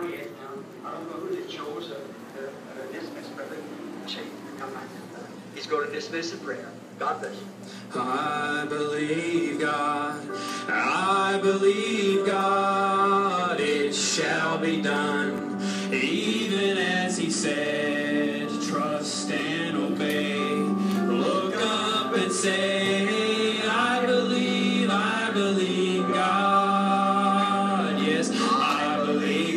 bow your head now. I don't know who they chose to dismiss Brother Chase to come back. He's going to dismiss the prayer. God bless you. I believe God, I believe God, it shall be done, even as He said, trust and obey, look up and say, I believe God, yes, I believe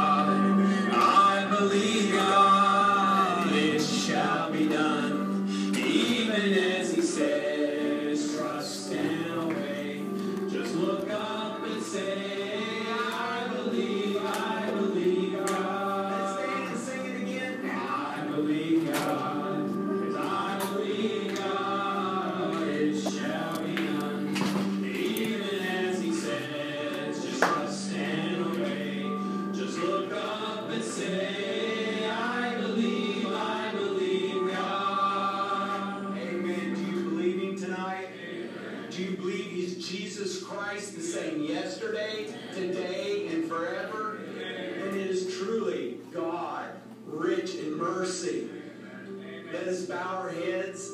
God, it shall be done, even as He says, trust and obey. Just look up and say, I believe God. Let's stand and sing it again. I believe God, 'cause I believe God, it shall be done, even as He says, just trust and obey. Just look up and say, I believe God. Amen. Do you believe Him tonight? Do you believe He's Jesus Christ, the same yesterday, today, and forever? And it is truly God, rich in mercy. Let us bow our heads.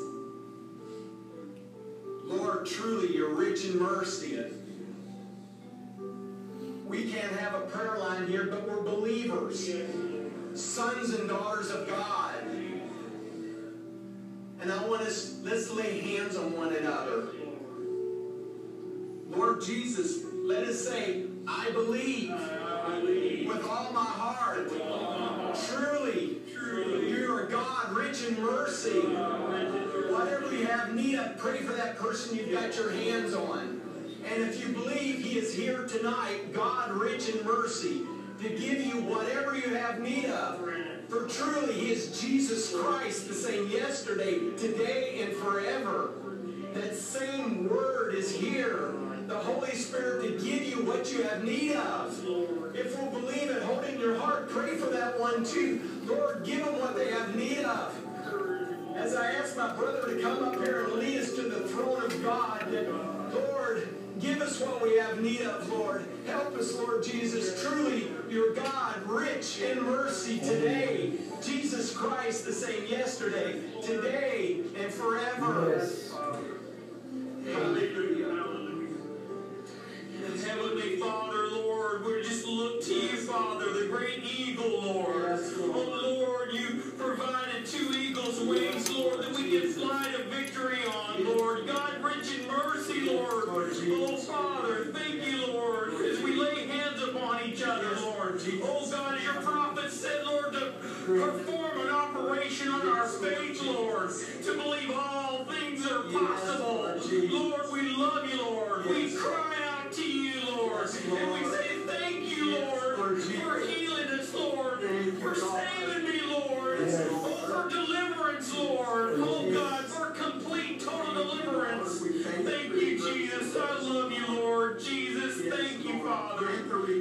Lord, truly, You're rich in mercy. We can't have a prayer line here, but we're believers, sons and daughters of God. And I want us, let's lay hands on one another. Lord Jesus, let us say, I believe with all my heart. Truly, You are God, rich in mercy. Whatever you have need of, pray for that person you've got your hands on. And if you believe He is here tonight, God, rich in mercy, to give you whatever you have need of. For truly, He is Jesus Christ, the same yesterday, today, and forever. That same Word is here, the Holy Spirit, to give you what you have need of. If we'll believe it, hold it in your heart, pray for that one too. Lord, give them what they have need of. As I ask my brother to come up here and lead us to the throne of God, Lord, give us what we have need of, Lord. Help us, Lord Jesus. Truly, You're God, rich in mercy today. Jesus Christ, the same yesterday, today, and forever. Yes. Hallelujah. And Heavenly Father, Lord, we just look to You, Father, the great eagle, Lord. Yes, Lord. Oh, Lord, You provided 2 eagles' wings, Lord, that we can fly to victory on, Lord. God, rich in mercy, Lord. Oh, Father, thank You, Lord, as we lay hands upon each other, Lord. Oh, God, as Your prophet said, Lord, to perform an operation on our faith, Lord, to believe all things are possible. Lord, we love You, Lord. We cry out to You, Lord, and we say thank You, Lord, for healing us, Lord, for saving me, Lord, oh, for deliverance, Lord, oh, God, for complete, total deliverance. Thank You, Jesus. I love You, Lord. Jesus, thank You, Father.